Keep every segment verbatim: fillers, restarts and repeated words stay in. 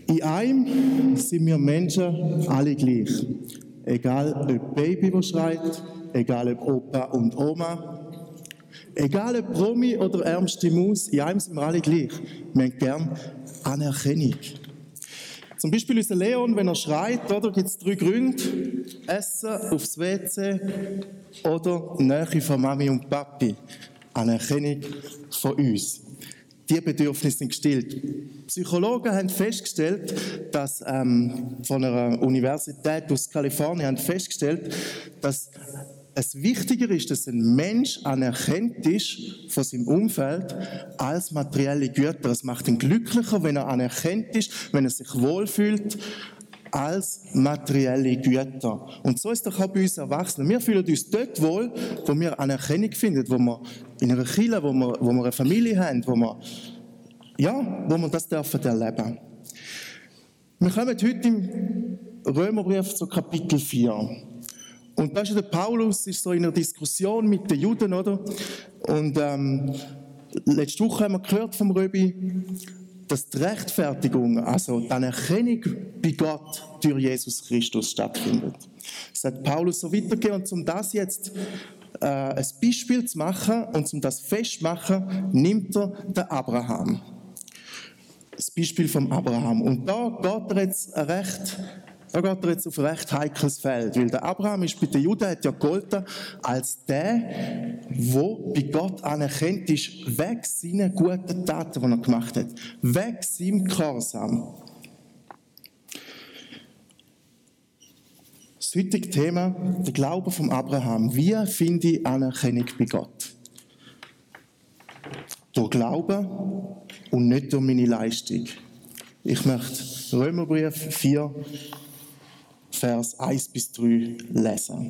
In einem sind wir Menschen alle gleich. Egal ob Baby, das schreit, egal ob Opa und Oma, egal ob Promi oder ärmste Maus, in einem sind wir alle gleich. Wir haben gern Anerkennung. Zum Beispiel unser Leon, wenn er schreit, oder, gibt es drei Gründe. Essen, aufs W C oder Nähe von Mami und Papi. Anerkennung von uns. Die Bedürfnisse sind gestillt. Psychologen haben festgestellt, dass ähm, von einer Universität aus Kalifornien haben festgestellt, dass es wichtiger ist, dass ein Mensch anerkannt ist von seinem Umfeld als materielle Güter. Es macht ihn glücklicher, wenn er anerkannt ist, wenn er sich wohlfühlt, als materielle Güter. Und so ist doch auch bei uns Erwachsenen. Wir fühlen uns dort wohl, wo wir Anerkennung finden, wo wir in einer Kirche, wo wir, wo wir eine Familie haben, wo wir, ja, wo wir das dürfen erleben. Wir kommen heute im Römerbrief zu Kapitel vier. Und da ist der Paulus ist so in einer Diskussion mit den Juden, oder? Und ähm, letzte Woche haben wir gehört vom Röbi, dass die Rechtfertigung, also die Anerkennung bei Gott durch Jesus Christus stattfindet. Das hat Paulus so weitergegeben. Und um das jetzt äh, ein Beispiel zu machen und um das festzumachen, nimmt er den Abraham. Das Beispiel vom Abraham. Und da geht er jetzt recht... Da geht er jetzt auf ein recht heikles Feld, weil der Abraham ist bei den Juden, hat ja gegolten als der, der bei Gott anerkannt ist, wegen seiner guten Taten, die er gemacht hat, wegen seinem Gehorsam. Das heutige Thema, der Glaube vom Abraham. Wie finde ich Anerkennung bei Gott? Durch Glauben und nicht durch meine Leistung. Ich möchte Römerbrief vier, Vers eins bis drei lesen.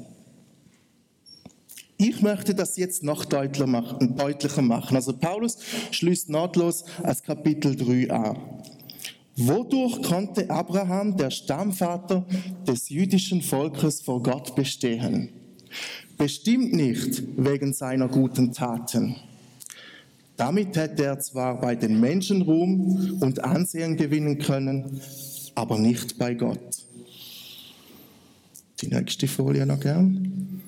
Ich möchte das jetzt noch deutlicher machen. Also Paulus schließt nahtlos als Kapitel drei an. Wodurch konnte Abraham, der Stammvater des jüdischen Volkes, vor Gott bestehen? Bestimmt nicht wegen seiner guten Taten. Damit hätte er zwar bei den Menschen Ruhm und Ansehen gewinnen können, aber nicht bei Gott. Die nächste Folie noch gern.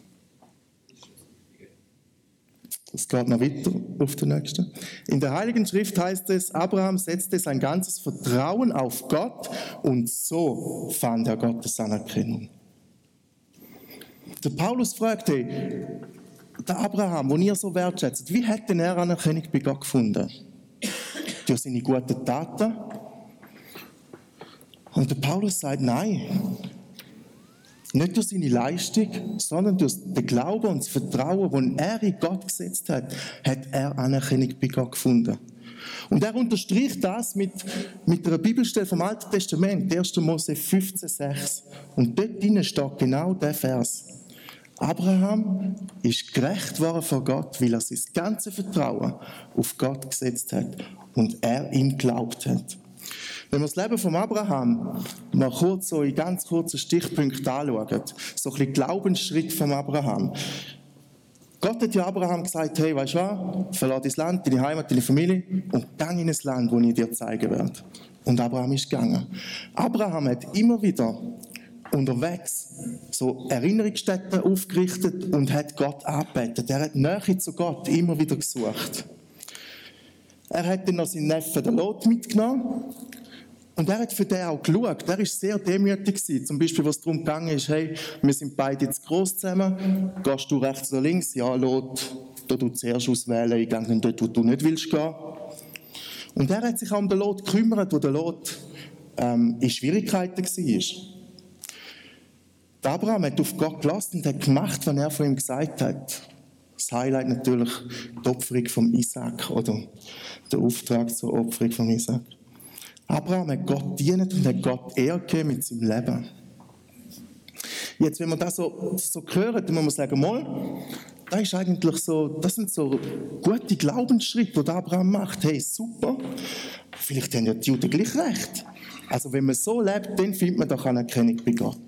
Das geht noch weiter auf der nächsten. In der Heiligen Schrift heißt es, Abraham setzte sein ganzes Vertrauen auf Gott und so fand er Gottes Anerkennung. Der Paulus fragte, der Abraham, den ihr so wertschätzt, wie hat denn er Anerkennung bei Gott gefunden? Durch seine guten Taten? Und der Paulus sagt, nein. Nicht durch seine Leistung, sondern durch den Glauben und das Vertrauen, das er in Gott gesetzt hat, hat er Anerkennung bei Gott gefunden. Und er unterstreicht das mit, mit einer Bibelstelle vom Alten Testament, erster Mose fünfzehn sechs. Und dort drinnen steht genau der Vers. Abraham ist gerecht geworden vor Gott, weil er sein ganzes Vertrauen auf Gott gesetzt hat und er ihm geglaubt hat. Wenn wir das Leben von Abraham mal kurz so in ganz kurzen Stichpunkten anschauen, so ein bisschen Glaubensschritt von Abraham. Gott hat ja Abraham gesagt, hey, weißt du was, verlass dein Land, deine Heimat, deine Familie und gang in ein Land, das ich dir zeigen werde. Und Abraham ist gegangen. Abraham hat immer wieder unterwegs so Erinnerungsstätten aufgerichtet und hat Gott angebetet. Er hat Nähe zu Gott immer wieder gesucht. Er hat dann noch seinen Neffen, den Lot, mitgenommen. Und er hat für den auch geschaut. Er war sehr demütig gewesen. Zum Beispiel, was darum gegangen ist, hey, wir sind beide jetzt gross zusammen. Gehst du rechts oder links? Ja, Lot, da du zuerst auswählen. Ich gehe dann dort, wo du nicht willst gehen. Und er hat sich auch um den Lot gekümmert, wo der Lot ähm, in Schwierigkeiten war. Der Abraham hat auf Gott gelassen und hat gemacht, was er von ihm gesagt hat. Das Highlight natürlich die Opferung von Isaac oder der Auftrag zur Opferung von Isaac. Abraham hat Gott gedient und hat Gott Ehre gegeben mit seinem Leben. Jetzt, wenn man das so, so hört, dann muss man sagen, mal, das ist eigentlich so, das sind so gute Glaubensschritte, die Abraham macht. Hey, super. Vielleicht haben ja die Juden gleich recht. Also wenn man so lebt, dann findet man doch Anerkennung bei Gott.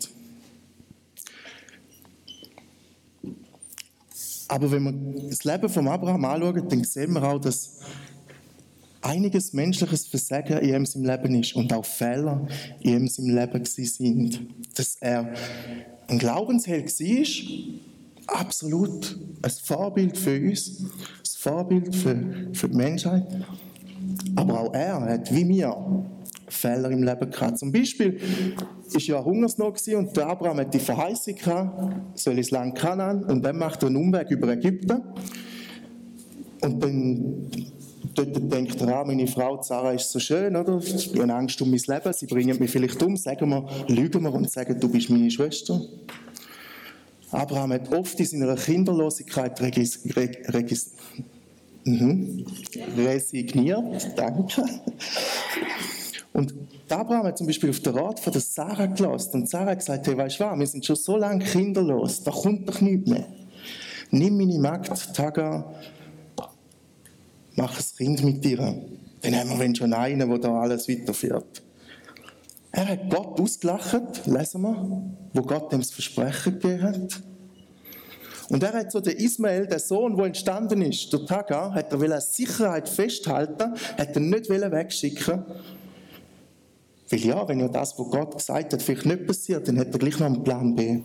Aber wenn wir das Leben von Abraham anschauen, dann sehen wir auch, dass einiges menschliches Versagen in ihm im Leben ist und auch Fehler in ihm im Leben sind. Dass er ein Glaubensheld war, absolut ein Vorbild für uns, ein Vorbild für, für die Menschheit. Aber auch er hat, wie wir, Fehler im Leben gehabt. Zum Beispiel war ja Hungersnot und der Abraham hat die Verheißung gehabt, soll ins Land Kanaan, und dann macht er einen Umweg über Ägypten. Und dann dort denkt er, ah, meine Frau Sarah ist so schön, oder? Ich habe Angst um mein Leben, sie bringen mich vielleicht um, sagen wir, lügen wir und sagen, du bist meine Schwester. Abraham hat oft in seiner Kinderlosigkeit regis, regis, mhm, resigniert, danke. Und Abraham hat zum Beispiel auf den Rat von der Sarah gelassen. Und Sarah hat gesagt, hey, weißt du was, wir sind schon so lange kinderlos, da kommt doch nichts mehr. Nimm meine Magd, Hagar, mach ein Kind mit dir. Dann haben wir schon einen, der da alles weiterführt. Er hat Gott ausgelacht, lesen wir, wo Gott ihm das Versprechen gegeben hat. Und er hat so den Ismael, der Sohn, der entstanden ist, durch Hagar, hat er als Sicherheit festhalten, hat er nicht wegschicken. Weil ja, wenn ja das, was Gott gesagt hat, vielleicht nicht passiert, dann hat er gleich noch einen Plan B.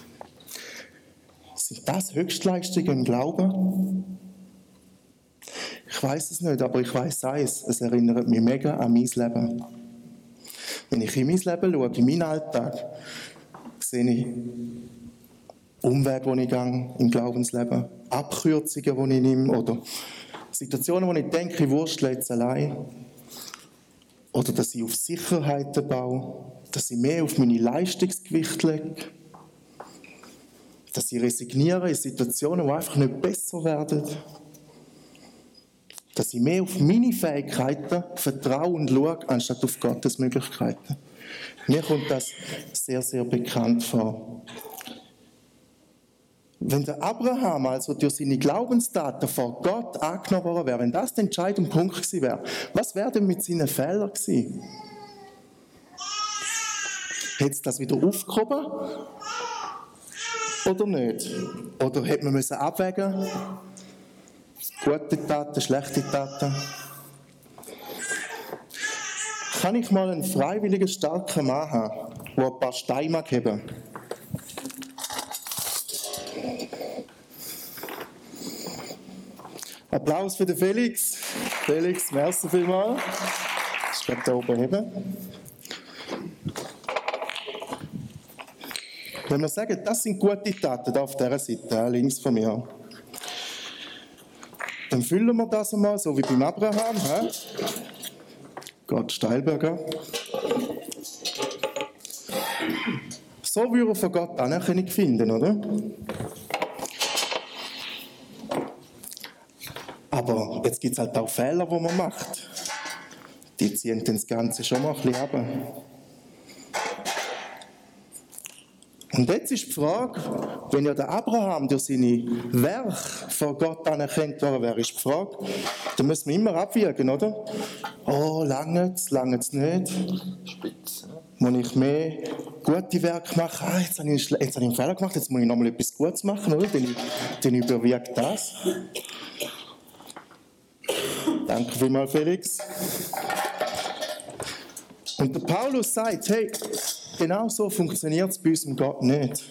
Sind das Höchstleistungen im Glauben? Ich weiß es nicht, aber ich weiß eins, es erinnert mich mega an mein Leben. Wenn ich in mein Leben schaue, in meinen Alltag, sehe ich Umwege, die ich gehe im Glaubensleben, Abkürzungen, die ich nehme, oder Situationen, wo ich denke, ich wurstle jetzt allein. Oder dass ich auf Sicherheiten baue, dass ich mehr auf meine Leistungsgewicht lege, dass ich resigniere in Situationen, die einfach nicht besser werden, dass ich mehr auf meine Fähigkeiten vertraue und schaue, anstatt auf Gottes Möglichkeiten. Mir kommt das sehr, sehr bekannt vor. Wenn der Abraham also durch seine Glaubenstaten vor Gott angenommen worden wäre, wenn das der entscheidende Punkt gewesen wäre, was wäre denn mit seinen Fehlern gewesen? Hätte es das wieder aufgehoben? Oder nicht? Oder hätte man müssen abwägen? Gute Taten, schlechte Taten? Kann ich mal einen freiwilligen, starken Mann haben, der ein paar Steine geben mag? Applaus für den Felix. Felix, merci vielmals. Ich werde da oben heben. Wenn wir sagen, das sind gute Taten, da auf dieser Seite, links von mir, dann füllen wir das einmal, so wie beim Abraham. He? Gott Steilberger. So würde er von Gott Anerkennung finden, oder? Aber jetzt gibt es halt auch Fehler, die man macht. Die ziehen das Ganze schon mal ein bisschen ab. Und jetzt ist die Frage, wenn ja der Abraham durch seine Werke vor Gott anerkannt worden wäre, ist die Frage, dann müssen wir immer abwägen, oder? Oh, lange es, lange es nicht. Spitze. Muss ich mehr gute Werke machen? Ah, jetzt habe ich, jetzt habe ich einen Fehler gemacht, jetzt muss ich nochmal etwas Gutes machen, oder? Dann, dann überwiegt das. Danke vielmals, Felix. Und der Paulus sagt, hey, genau so funktioniert es bei unserem Gott nicht.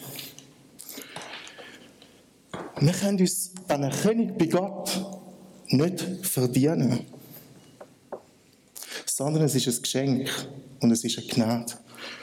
Wir können uns die Anerkennung bei Gott nicht verdienen. Sondern es ist ein Geschenk und es ist eine Gnade.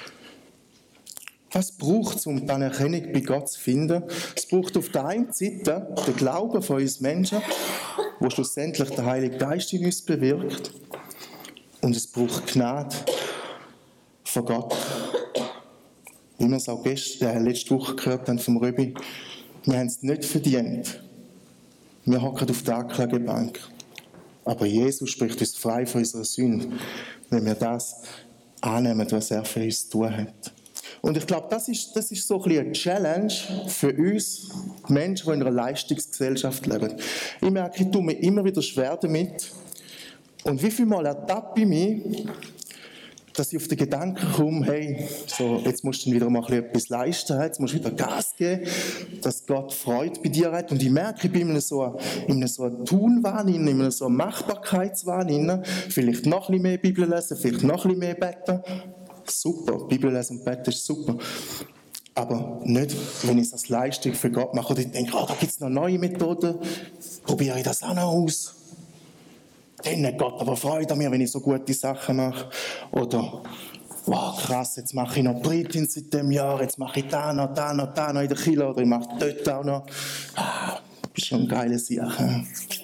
Was braucht es, um die Anerkennung bei Gott zu finden? Es braucht auf der einen Seite den Glauben von uns Menschen, wo schlussendlich der Heilige Geist in uns bewirkt. Und es braucht Gnade von Gott. Wie wir es auch gestern, äh, letzte Woche gehört haben vom Röbi, wir haben es nicht verdient. Wir hocken auf der Anklagebank. Aber Jesus spricht uns frei von unserer Sünde, wenn wir das annehmen, was er für uns zu tun hat. Und ich glaube, das ist, das ist so ein bisschen eine Challenge für uns Menschen, die in einer Leistungsgesellschaft leben. Ich merke, ich tue mir immer wieder schwer damit. Und wie viel Mal ertappe ich mich, dass ich auf den Gedanken komme, hey, so, jetzt musst du wieder mal etwas leisten, jetzt musst du wieder Gas geben, dass Gott Freude bei dir hat. Und ich merke, ich bin in einem so einem so Tunwahn, in einem so Machbarkeitswahn, vielleicht noch ein bisschen mehr Bibel lesen, vielleicht noch ein bisschen mehr beten. Super, Bibel lesen und beten ist super. Aber nicht, wenn ich es als Leistung für Gott mache oder ich denke, oh, da gibt es noch neue Methoden, probiere ich das auch noch aus. Dann hat Gott aber Freude an mir, wenn ich so gute Sachen mache. Oder, wow, krass, jetzt mache ich noch Britin seit dem Jahr, jetzt mache ich da noch, da noch, da noch in der Kirche oder ich mache dort auch noch. Ah, das ist schon eine geile Sache.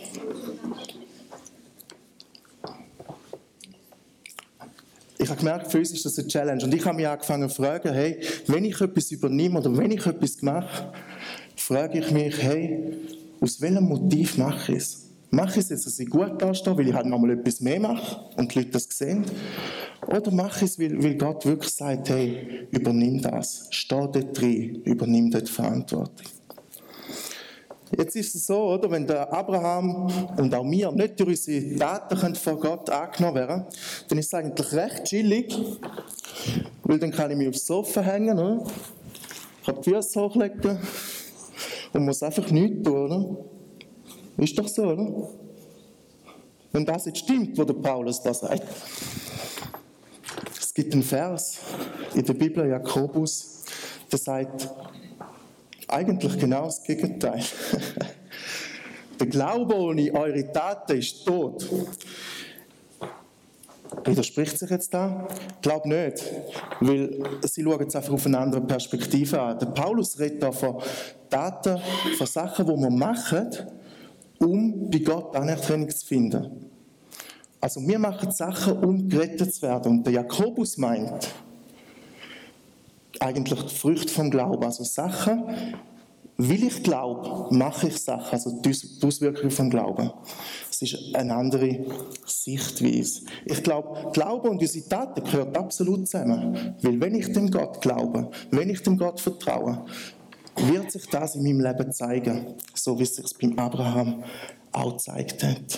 Ich habe gemerkt, für uns ist das eine Challenge. Und ich habe mich angefangen zu fragen, hey, wenn ich etwas übernehme oder wenn ich etwas mache, frage ich mich, hey, aus welchem Motiv mache ich es? Mache ich es jetzt, dass ich gut dastehe, weil ich halt nochmal etwas mehr mache und die Leute das sehen? Oder mache ich es, weil, weil Gott wirklich sagt, hey, übernimm das, steh dort drin, übernimm dort Verantwortung. Jetzt ist es so, oder, wenn der Abraham und auch wir nicht durch unsere Taten vor Gott angenommen werden, dann ist es eigentlich recht chillig, weil dann kann ich mich aufs Sofa hängen, oder? Ich kann die Füße hochlegen und muss einfach nichts tun, oder? Ist doch so, oder? Wenn das jetzt stimmt, was der Paulus da sagt. Es gibt einen Vers in der Bibel, Jakobus, der sagt eigentlich genau das Gegenteil. Der Glaube ohne eure Taten ist tot. Widerspricht sich jetzt da? Ich glaube nicht, weil sie schauen jetzt einfach auf eine andere Perspektive an. Der Paulus redet da von Taten, von Sachen, die wir machen, um bei Gott Anerkennung zu finden. Also wir machen Sachen, um gerettet zu werden. Und der Jakobus meint eigentlich die Früchte vom Glauben. Also Sachen, weil ich glaube, mache ich Sachen. Also die Auswirkungen vom Glauben. Es ist eine andere Sichtweise. Ich glaube, Glaube und unsere Taten gehören absolut zusammen. Weil wenn ich dem Gott glaube, wenn ich dem Gott vertraue, wird sich das in meinem Leben zeigen, so wie es sich beim Abraham auch gezeigt hat.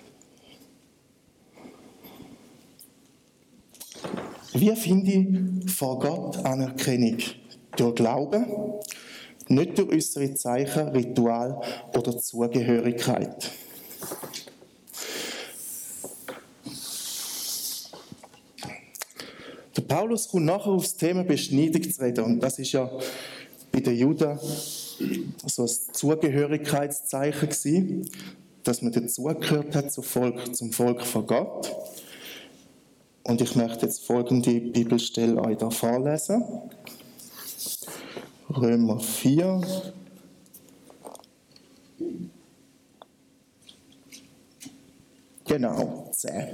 Wie finde ich vor Gott Anerkennung? Durch Glauben, nicht durch äußere Zeichen, Ritual oder Zugehörigkeit. Der Paulus kommt nachher auf das Thema Beschneidung zu reden. Und das ist ja bei den Juden so ein Zugehörigkeitszeichen gewesen, dass man dazugehört hat zum Volk, zum Volk von Gott. Und ich möchte jetzt folgende Bibelstelle euch da vorlesen. Römer vier. Genau, zehn.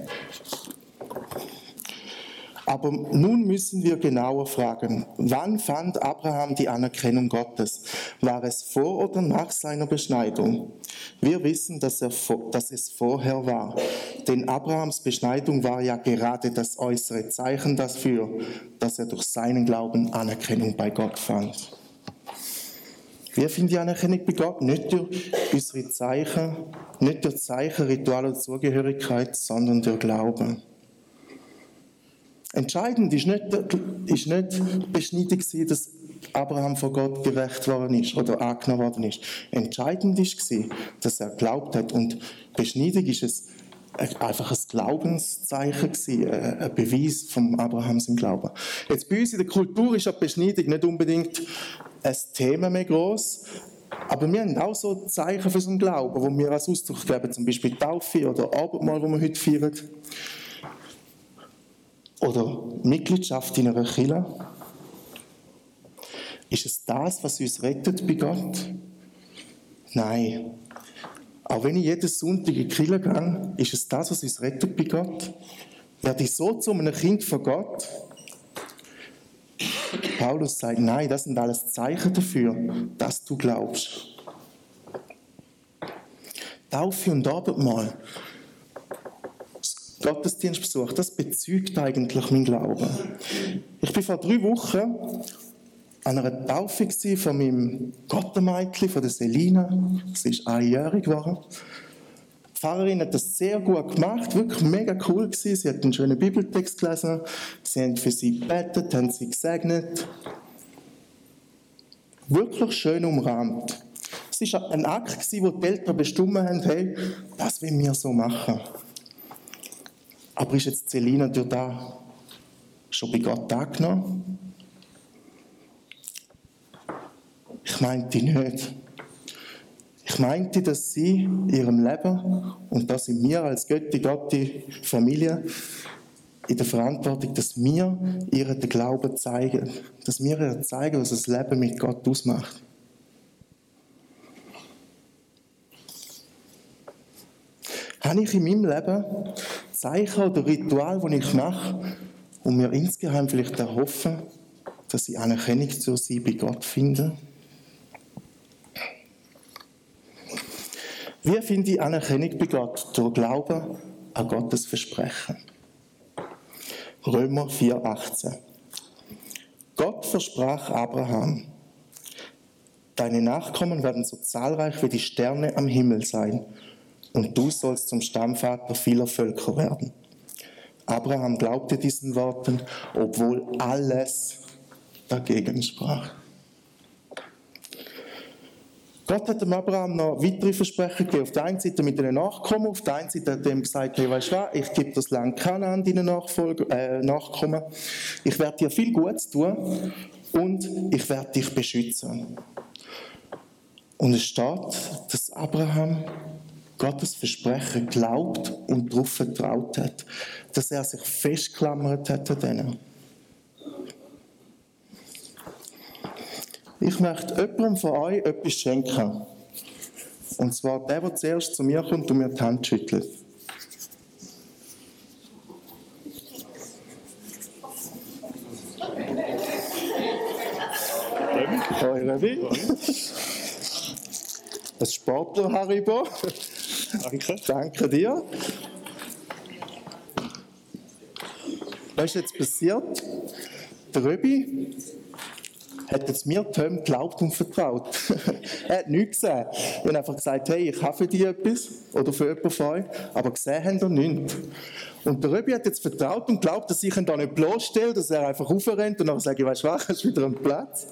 Aber nun müssen wir genauer fragen, wann fand Abraham die Anerkennung Gottes? War es vor oder nach seiner Beschneidung? Wir wissen, dass, er, dass es vorher war, denn Abrahams Beschneidung war ja gerade das äußere Zeichen dafür, dass er durch seinen Glauben Anerkennung bei Gott fand. Wir finden die Anerkennung bei Gott nicht durch unsere Zeichen, nicht durch Zeichen, Rituale und Zugehörigkeit, sondern durch Glauben. Entscheidend ist nicht, ist nicht Beschneidung gewesen, dass Abraham vor Gott gerecht worden ist oder angenommen worden ist. Entscheidend war, dass er geglaubt hat. Und Beschneidung ist es einfach ein Glaubenszeichen gewesen, ein Beweis von Abrahams im Glauben. Jetzt bei uns in der Kultur ist ja Beschneidung nicht unbedingt ein Thema mehr gross, aber wir haben auch so Zeichen für so einen Glauben, wo wir als Ausdruck geben, zum Beispiel Taufe oder Abendmahl, wo wir heute feiern. Oder Mitgliedschaft in einer Kirche. Ist es das, was uns rettet bei Gott? Nein. Auch wenn ich jeden Sonntag in die Kirche gehe, ist es das, was uns rettet bei Gott? Werde ich so zu einem Kind von Gott? Paulus sagt, nein, das sind alles Zeichen dafür, dass du glaubst. Taufe und Abendmahl. Gottesdienstbesuch, das bezeugt eigentlich mein Glauben. Ich war vor drei Wochen an einer Taufe von meinem Gottemädchen, von der Selina. Sie ist einjährig geworden. Pfarrerin hat das sehr gut gemacht, wirklich mega cool gewesen. Sie hat einen schönen Bibeltext gelesen, sie haben für sie gebetet, haben sie gesegnet. Wirklich schön umrahmt. Es war ein Akt, wo die Eltern bestimmt haben, hey, das wollen wir so machen. Aber ist jetzt Selina durch das schon bei Gott angenommen? Ich meinte nicht. Ich meinte, dass sie in ihrem Leben, und das sind wir als götti-gotti Familie, in der Verantwortung, dass wir ihr den Glauben zeigen. Dass wir ihr zeigen, was das Leben mit Gott ausmacht. Habe ich in meinem Leben Zeichen oder Ritual, die ich mache, und mir insgeheim vielleicht erhoffen, dass ich Anerkennung zu sie bei Gott finde? Wie finde ich Anerkennung bei Gott? Durch Glauben an Gottes Versprechen. Römer vier, achtzehn. Gott versprach Abraham, deine Nachkommen werden so zahlreich wie die Sterne am Himmel sein, und du sollst zum Stammvater vieler Völker werden. Abraham glaubte diesen Worten, obwohl alles dagegen sprach. Gott hat dem Abraham noch weitere Versprechen gegeben. Auf der einen Seite mit den Nachkommen, auf der einen Seite hat er ihm gesagt, hey, weißt du was, ich gebe das Land Kanaan deinen Nachfolger, äh, Nachkommen. Ich werde dir viel Gutes tun und ich werde dich beschützen. Und es steht, dass Abraham Gottes Versprechen glaubt und darauf vertraut hat, dass er sich festgeklammert hat an denen. Ich möchte jemandem von euch etwas schenken. Und zwar der, der zuerst zu mir kommt und mir die Hand schüttelt. Hoi, Revi. Ein Sportler-Haribo. Danke. Danke dir. Was ist jetzt passiert? Der Röbi hat jetzt mir Tom geglaubt und vertraut. Er hat nichts gesehen. Ich habe einfach gesagt, hey, ich habe für dich etwas oder für jemanden von euch, aber gesehen haben er nichts. Und der Röbi hat jetzt vertraut und glaubt, dass ich ihn da nicht bloßstelle, dass er einfach raufrennt und dann sage ich, weißt du was, hast wieder einen Platz.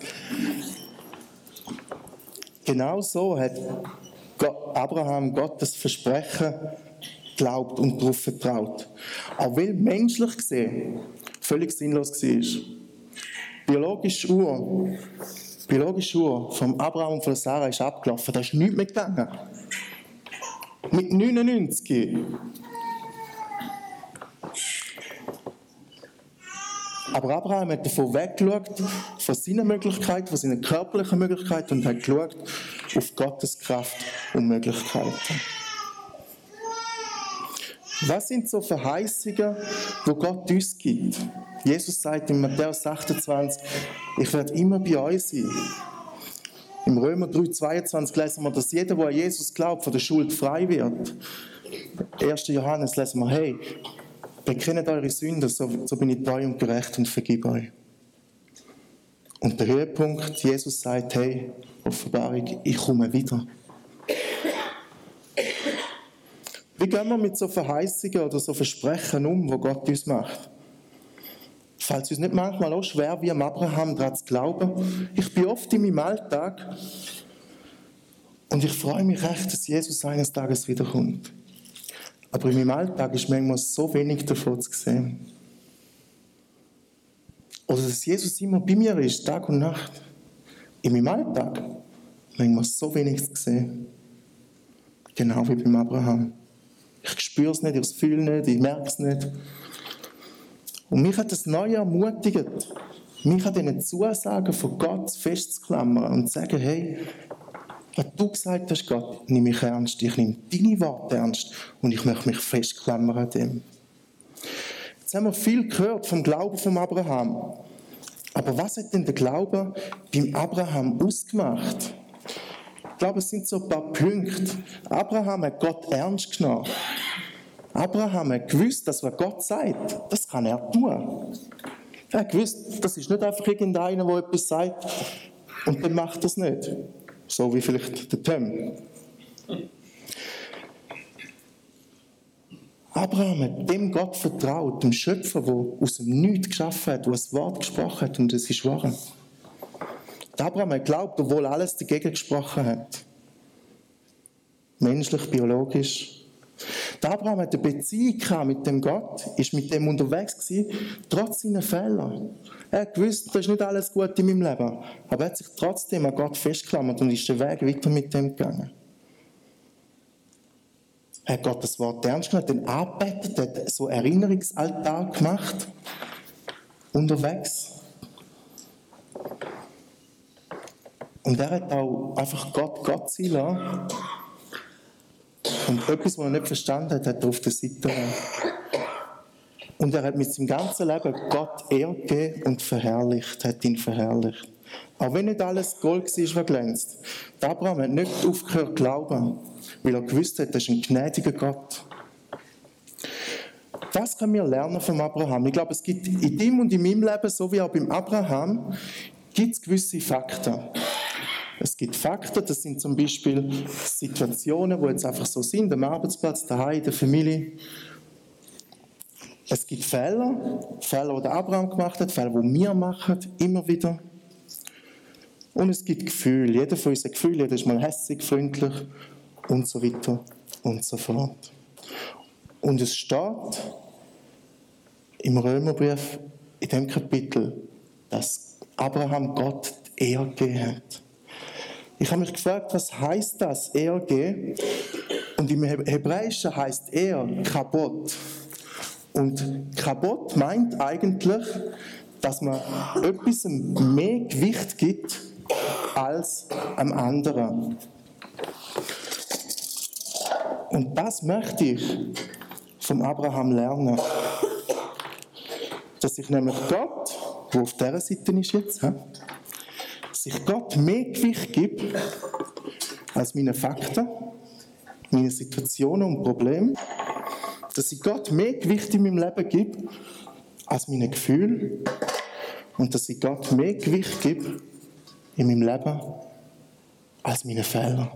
Genau so hat Abraham Gottes Versprechen geglaubt und darauf vertraut. Auch weil menschlich gesehen völlig sinnlos war. Biologische Uhr, biologische Uhr vom Abraham und von Sarah ist abgelaufen, da ist nichts mehr gegangen. Mit neunundneunzig. Aber Abraham hat davon weggeschaut, von seinen Möglichkeiten, von seinen körperlichen Möglichkeiten und hat geschaut auf Gottes Kraft und Möglichkeiten. Was sind so Verheißungen, die Gott uns gibt? Jesus sagt in Matthäus achtundzwanzig, ich werde immer bei euch sein. Im Römer drei, zweiundzwanzig lesen wir, dass jeder, der an Jesus glaubt, von der Schuld frei wird. erster Johannes lesen wir, hey, bekennt eure Sünden, so, so bin ich treu und gerecht und vergib euch. Und der Höhepunkt, Jesus sagt, hey, Offenbarung, ich komme wieder. Wie gehen wir mit so Verheißungen oder so Versprechen um, die Gott uns macht? Fällt es uns nicht manchmal auch schwer, wie am Abraham daran zu glauben? Ich bin oft in meinem Alltag und ich freue mich echt, dass Jesus eines Tages wiederkommt. Aber in meinem Alltag ist manchmal so wenig davon zu sehen. Oder dass Jesus immer bei mir ist, Tag und Nacht. In meinem Alltag manchmal so wenig zu sehen. Genau wie beim Abraham. Ich spüre es nicht, ich fühle es nicht, ich merke es nicht. Und mich hat das neu ermutigt, mich an diesen Zusagen von Gott festzuklammern und zu sagen, hey, was du gesagt hast, Gott, nehme ich ernst, ich nehme deine Worte ernst und ich möchte mich festklammern an dem. Jetzt haben wir viel gehört vom Glauben von Abraham. Aber was hat denn der Glaube beim Abraham ausgemacht? Ich glaube, es sind so ein paar Punkte. Abraham hat Gott ernst genommen. Abraham hat gewusst, dass was Gott sagt, das kann er tun. Er hat gewusst, das ist nicht einfach irgendeiner, der etwas sagt und dann macht er es nicht. So wie vielleicht der Tom. Abraham hat dem Gott vertraut, dem Schöpfer, der aus dem Nichts geschaffen hat, der ein Wort gesprochen hat und es ist wahr. Abraham hat geglaubt, obwohl alles dagegen gesprochen hat. Menschlich, biologisch. Der Abraham hat eine Beziehung mit dem Gott, ist mit dem unterwegs gewesen, trotz seiner Fehler. Er hat gewusst, das ist nicht alles gut in meinem Leben, aber er hat sich trotzdem an Gott festgeklammert und ist den Weg weiter mit dem gegangen. Er hat Gott das Wort ernst genommen, hat ihn angebetet, hat so Erinnerungsaltar gemacht, unterwegs. Und er hat auch einfach Gott Gott sein lassen. Und etwas, was er nicht verstanden hat, hat er auf der Seite genommen. Und er hat mit seinem ganzen Leben Gott Ehre gegeben und verherrlicht, hat ihn verherrlicht. Auch wenn nicht alles Gold war, was glänzt. Der Abraham hat nicht aufgehört zu glauben, weil er gewusst hat, das ist ein gnädiger Gott. Das können wir lernen vom Abraham. Ich glaube, es gibt in ihm und in meinem Leben, so wie auch beim Abraham, gibt es gewisse Fakten. Es gibt Fakten, das sind zum Beispiel Situationen, die jetzt einfach so sind, am Arbeitsplatz, daheim, in der Familie. Es gibt Fehler, Fehler, die der Abraham gemacht hat, Fehler, die wir machen, immer wieder. Und es gibt Gefühle. Jeder von uns hat Gefühle, jeder ist mal hässig, freundlich und so weiter und so fort. Und es steht im Römerbrief, in dem Kapitel, dass Abraham Gott die Ehre gegeben hat. Ich habe mich gefragt, was heisst das, Ehre geben? Und im Hebräischen heisst Ehre Kabot. Und Kabot meint eigentlich, dass man etwas mehr Gewicht gibt als am anderen. Und das möchte ich vom Abraham lernen. Dass ich nämlich Gott, der auf dieser Seite ist jetzt, dass ich Gott mehr Gewicht gebe als meine Fakten, meine Situationen und Probleme. Dass ich Gott mehr Gewicht in meinem Leben gebe als meine Gefühle. Und dass ich Gott mehr Gewicht gebe in meinem Leben als meine Fehler.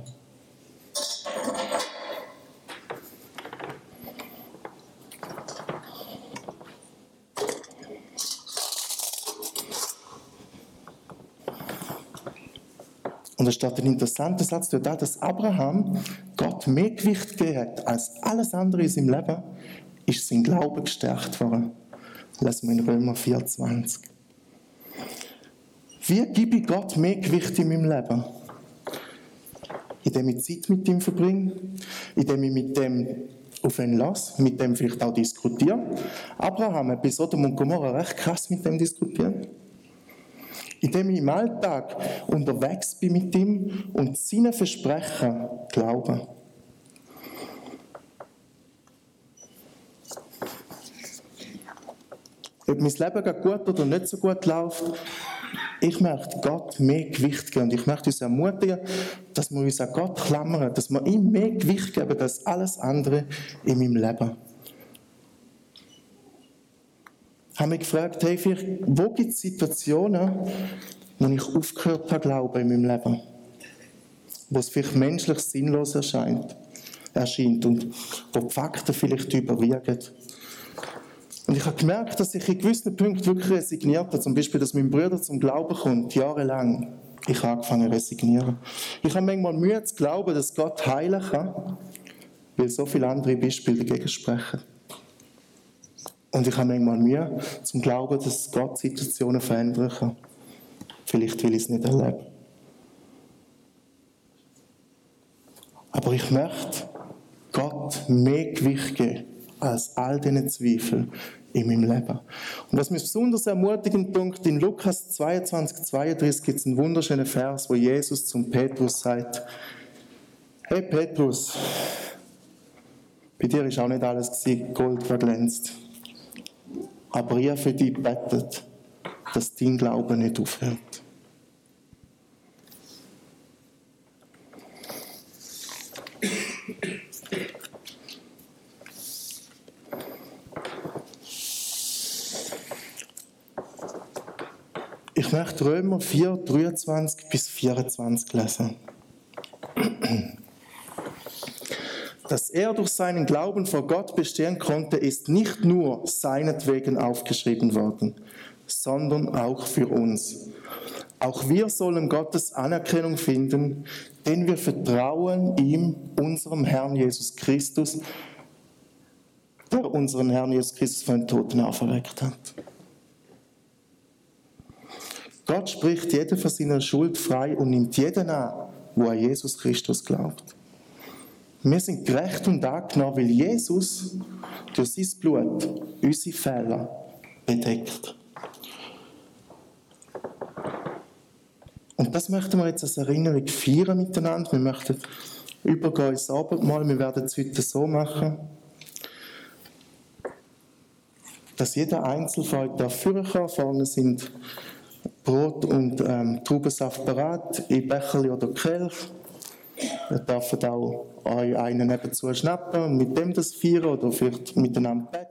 Und es steht ein interessanter Satz da, dass Abraham Gott mehr Gewicht gegeben hat als alles andere in seinem Leben, ist sein Glaube gestärkt worden. Lesen wir in Römer vier zwanzig. Wie gebe ich Gott mehr Gewicht in meinem Leben? Indem ich Zeit mit ihm verbringe, indem ich mit dem auf ihn lasse, mit dem vielleicht auch diskutiere. Abraham hat bei Sodom und Gomorra recht krass mit dem diskutiert. Indem ich im Alltag unterwegs bin mit ihm und seinen Versprechen glaube. Ob mein Leben gut oder nicht so gut läuft, ich möchte Gott mehr Gewicht geben. Und ich möchte uns ermutigen, dass wir uns an Gott klammern, dass wir ihm mehr Gewicht geben als alles andere in meinem Leben. Ich habe mich gefragt, hey, wo gibt es Situationen, wo ich aufgehört habe, glauben in meinem Leben? Wo es vielleicht menschlich sinnlos erscheint, erscheint und wo die Fakten vielleicht überwiegen. Und ich habe gemerkt, dass ich in gewissen Punkten wirklich resigniert habe. Zum Beispiel, dass mein Bruder zum Glauben kommt, jahrelang. Ich habe angefangen zu resignieren. Ich habe manchmal Mühe zu glauben, dass Gott heilen kann, weil so viele andere Beispiele dagegen sprechen. Und ich habe manchmal Mühe zum Glauben, dass Gott Situationen verändern kann. Vielleicht will ich es nicht erleben. Aber ich möchte Gott mehr Gewicht geben als all diese Zweifel in meinem Leben. Und was mich besonders ermutigend dunkt, in Lukas zweiundzwanzig, zweiunddreißig gibt es einen wunderschönen Vers, wo Jesus zum Petrus sagt, hey Petrus, bei dir ist auch nicht alles Gold, was glänzt. Aber ich habe für dich gebetet, dass dein Glaube nicht aufhört. Ich möchte Römer vier, dreiundzwanzig bis vierundzwanzig lesen. Dass er durch seinen Glauben vor Gott bestehen konnte, ist nicht nur seinetwegen aufgeschrieben worden, sondern auch für uns. Auch wir sollen Gottes Anerkennung finden, denn wir vertrauen ihm, unserem Herrn Jesus Christus, der unseren Herrn Jesus Christus von den Toten auferweckt hat. Gott spricht jeden von seiner Schuld frei und nimmt jeden an, wo an Jesus Christus glaubt. Wir sind gerecht und angenommen, weil Jesus durch sein Blut unsere Fehler bedeckt. Und das möchten wir jetzt als Erinnerung feiern miteinander. Wir möchten übergehen ins Abendmahl. Wir werden es heute so machen, dass jeder Einzelne von euch da vorkommen. Vorne sind Brot und ähm, Traubensaft bereit, in Becherli oder Kelch. Ihr dürft auch euch einen nebenzu schnappen und mit dem das feiern oder vielleicht miteinander